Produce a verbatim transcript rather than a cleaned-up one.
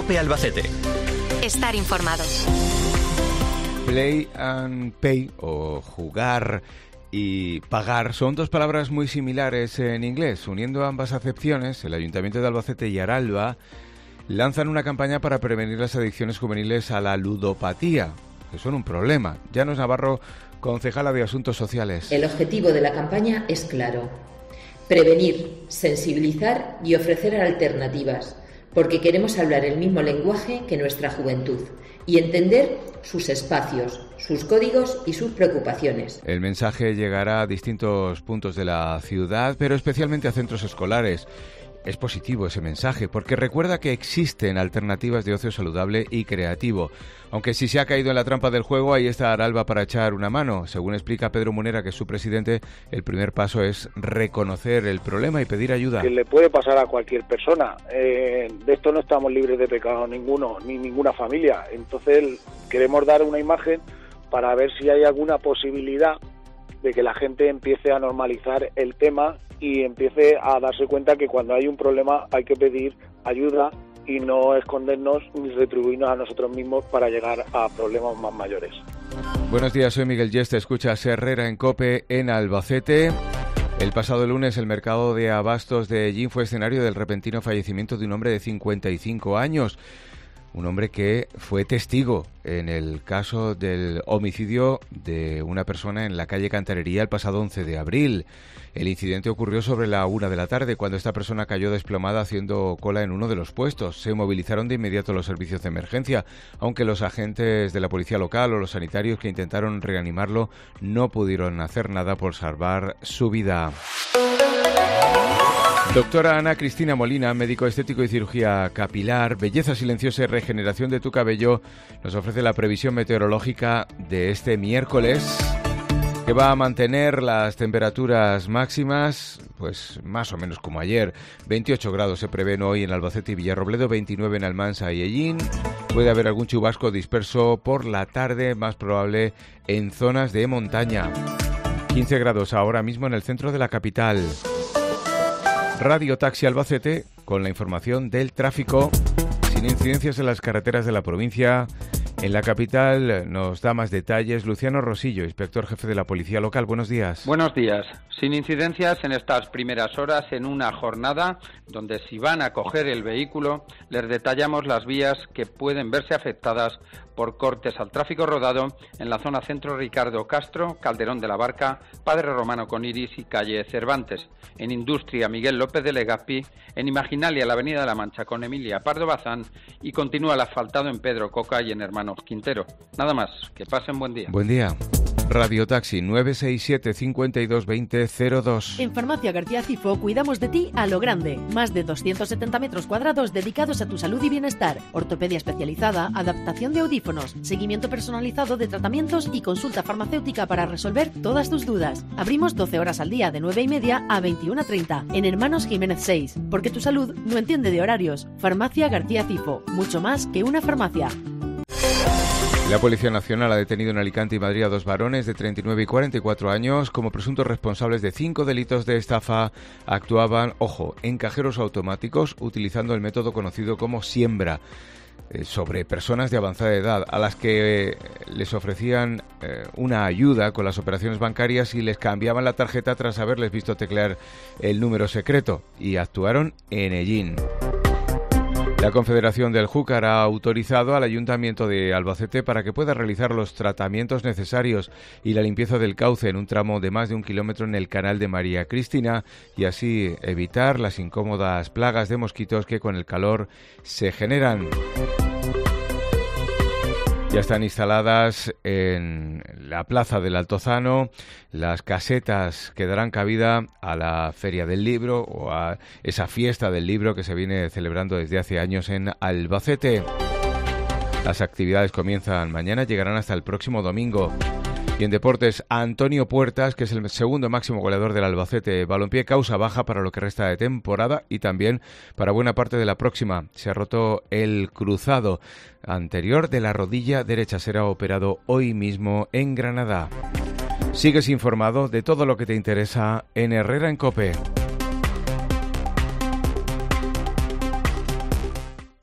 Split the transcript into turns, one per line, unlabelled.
COPE Albacete.
Estar informado.
Play and pay, o jugar y pagar, son dos palabras muy similares en inglés. Uniendo ambas acepciones, el Ayuntamiento de Albacete y Aralba lanzan una campaña para prevenir las adicciones juveniles a la ludopatía, que son un problema. Llanos Navarro, concejala de Asuntos Sociales.
El objetivo de la campaña es claro: prevenir, sensibilizar y ofrecer alternativas, porque queremos hablar el mismo lenguaje que nuestra juventud y entender sus espacios, sus códigos y sus preocupaciones.
El mensaje llegará a distintos puntos de la ciudad, pero especialmente a centros escolares. Es positivo ese mensaje, porque recuerda que existen alternativas de ocio saludable y creativo. Aunque si se ha caído en la trampa del juego, ahí está Aralba para echar una mano. Según explica Pedro Munera, que es su presidente, el primer paso es reconocer el problema y pedir ayuda.
Que le puede pasar a cualquier persona. Eh, de esto no estamos libres de pecado ninguno, ni ninguna familia. Entonces queremos dar una imagen para ver si hay alguna posibilidad de que la gente empiece a normalizar el tema y empiece a darse cuenta que cuando hay un problema hay que pedir ayuda y no escondernos ni retribuirnos a nosotros mismos para llegar a problemas más mayores.
Buenos días, soy Miguel Yeste, escuchas Herrera en COPE en Albacete. El pasado lunes el mercado de abastos de Ellín fue escenario del repentino fallecimiento de un hombre de cincuenta y cinco años. Un hombre que fue testigo en el caso del homicidio de una persona en la calle Cantarería el pasado once de abril. El incidente ocurrió sobre la una de la tarde, cuando esta persona cayó desplomada haciendo cola en uno de los puestos. Se movilizaron de inmediato los servicios de emergencia, aunque los agentes de la policía local o los sanitarios que intentaron reanimarlo no pudieron hacer nada por salvar su vida. Doctora Ana Cristina Molina, médico estético y cirugía capilar, belleza silenciosa y regeneración de tu cabello, nos ofrece la previsión meteorológica de este miércoles, que va a mantener las temperaturas máximas, pues más o menos como ayer. veintiocho grados se prevén hoy en Albacete y Villarrobledo, veintinueve en Almansa y Ellín. Puede haber algún chubasco disperso por la tarde, más probable en zonas de montaña. quince grados ahora mismo en el centro de la capital. Radio Taxi Albacete, con la información del tráfico, sin incidencias en las carreteras de la provincia. En la capital nos da más detalles Luciano Rosillo, inspector jefe de la Policía Local. Buenos días.
Buenos días. Sin incidencias en estas primeras horas en una jornada donde, si van a coger el vehículo, les detallamos las vías que pueden verse afectadas por cortes al tráfico rodado en la zona centro Ricardo Castro, Calderón de la Barca, Padre Romano con Iris y calle Cervantes. En Industria Miguel López de Legazpi, en Imaginalia la Avenida de la Mancha con Emilia Pardo Bazán y continúa el asfaltado en Pedro Coca y en Hermanos Quintero. Nada más, que pasen buen día.
Buen día. Radio Taxi nueve seis siete, cincuenta y dos, veinte, cero dos.
En Farmacia García Cifo cuidamos de ti a lo grande. Más de doscientos setenta metros cuadrados dedicados a tu salud y bienestar. Ortopedia especializada, adaptación de audífonos, seguimiento personalizado de tratamientos y consulta farmacéutica para resolver todas tus dudas. Abrimos doce horas al día de nueve y media a veintiuna treinta en Hermanos Jiménez seis. Porque tu salud no entiende de horarios. Farmacia García Cifo. Mucho más que una farmacia.
La Policía Nacional ha detenido en Alicante y Madrid a dos varones de treinta y nueve y cuarenta y cuatro años como presuntos responsables de cinco delitos de estafa. Actuaban, ojo, en cajeros automáticos utilizando el método conocido como siembra eh, sobre personas de avanzada edad a las que eh, les ofrecían eh, una ayuda con las operaciones bancarias y les cambiaban la tarjeta tras haberles visto teclear el número secreto, y actuaron en Ellín. La Confederación del Júcar ha autorizado al Ayuntamiento de Albacete para que pueda realizar los tratamientos necesarios y la limpieza del cauce en un tramo de más de un kilómetro en el canal de María Cristina, y así evitar las incómodas plagas de mosquitos que con el calor se generan. Ya están instaladas en la plaza del Altozano las casetas que darán cabida a la Feria del Libro o a esa fiesta del libro que se viene celebrando desde hace años en Albacete. Las actividades comienzan mañana, llegarán hasta el próximo domingo. Y en deportes, Antonio Puertas, que es el segundo máximo goleador del Albacete Balompié, causa baja para lo que resta de temporada y también para buena parte de la próxima. Se ha roto el cruzado anterior de la rodilla derecha. Será operado hoy mismo en Granada. Sigues informado de todo lo que te interesa en Herrera en COPE.